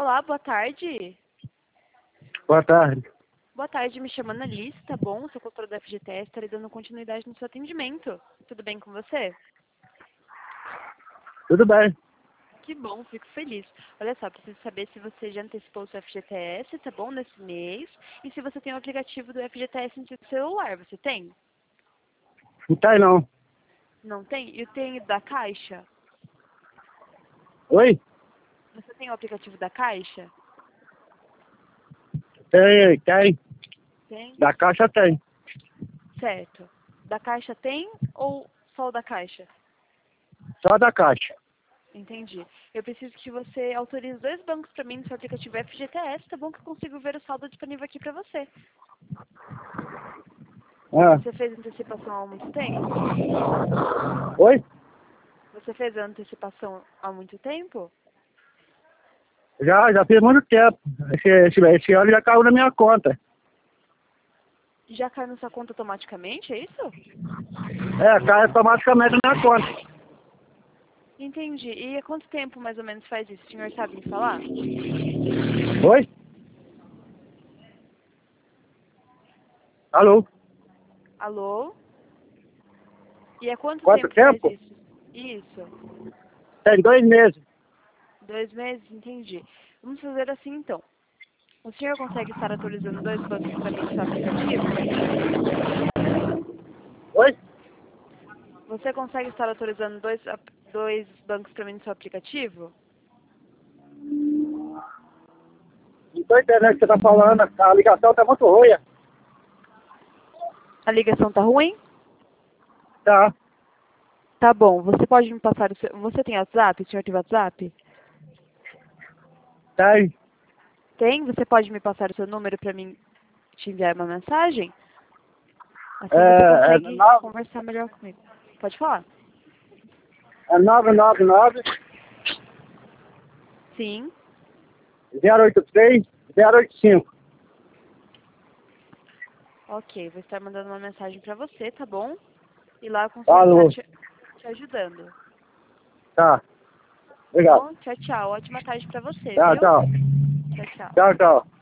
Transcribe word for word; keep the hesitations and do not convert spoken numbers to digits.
Olá, boa tarde. Boa tarde. Boa tarde, me chamando Alice, tá bom? Sou consultora da F G T S, estarei dando continuidade no seu atendimento. Tudo bem com você? Tudo bem. Que bom, fico feliz. Olha só, preciso saber se você já antecipou o seu F G T S, tá bom, nesse mês, e se você tem o aplicativo do F G T S no seu celular. Você tem? Não tem não. Não tem? E tem da Caixa? Oi? Você tem o aplicativo da Caixa? Tem, tem. Tem? Da Caixa tem. Certo. Da Caixa tem ou só o da Caixa? Só da Caixa. Entendi. Eu preciso que você autorize dois bancos para mim no seu aplicativo F G T S, tá bom? Que eu consigo ver o saldo disponível aqui para você. Ah. Você fez antecipação há muito tempo? Oi? Você fez a antecipação há muito tempo? Já, já fiz muito tempo. Esse, esse, esse ano já caiu na minha conta. Já caiu na sua conta automaticamente, é isso? É, cai automaticamente na minha conta. Entendi. E há quanto tempo mais ou menos faz isso? O senhor sabe me falar? Oi? Alô? Alô? E há quanto, Quanto tempo faz tempo? isso? Isso. Tem dois meses. Dois meses? Entendi. Vamos fazer assim então. O senhor consegue estar atualizando dois bancos para mim no seu aplicativo? Oi? Você consegue estar autorizando dois, ap- dois bancos para mim no seu aplicativo? Não tô entendendo o que você tá falando. A ligação tá muito ruim. A ligação tá ruim? Tá. Tá bom. Você pode me passar o seu... Você tem WhatsApp? O senhor tem WhatsApp? Tem. Tem? Você pode me passar o seu número para mim te enviar uma mensagem? Assim você É, é, consegue nove, conversar melhor comigo. Pode falar? é nove nove nove, Sim. zero oito três, zero oito cinco. Ok. Vou estar mandando uma mensagem para você, tá bom? E lá eu consigo estar Alô? te, te ajudando. Tá. Tá Obrigado. bom? Tchau, tchau. Ótima tarde para você, Tchau, viu? tchau. Tchau, tchau. Tchau, tchau.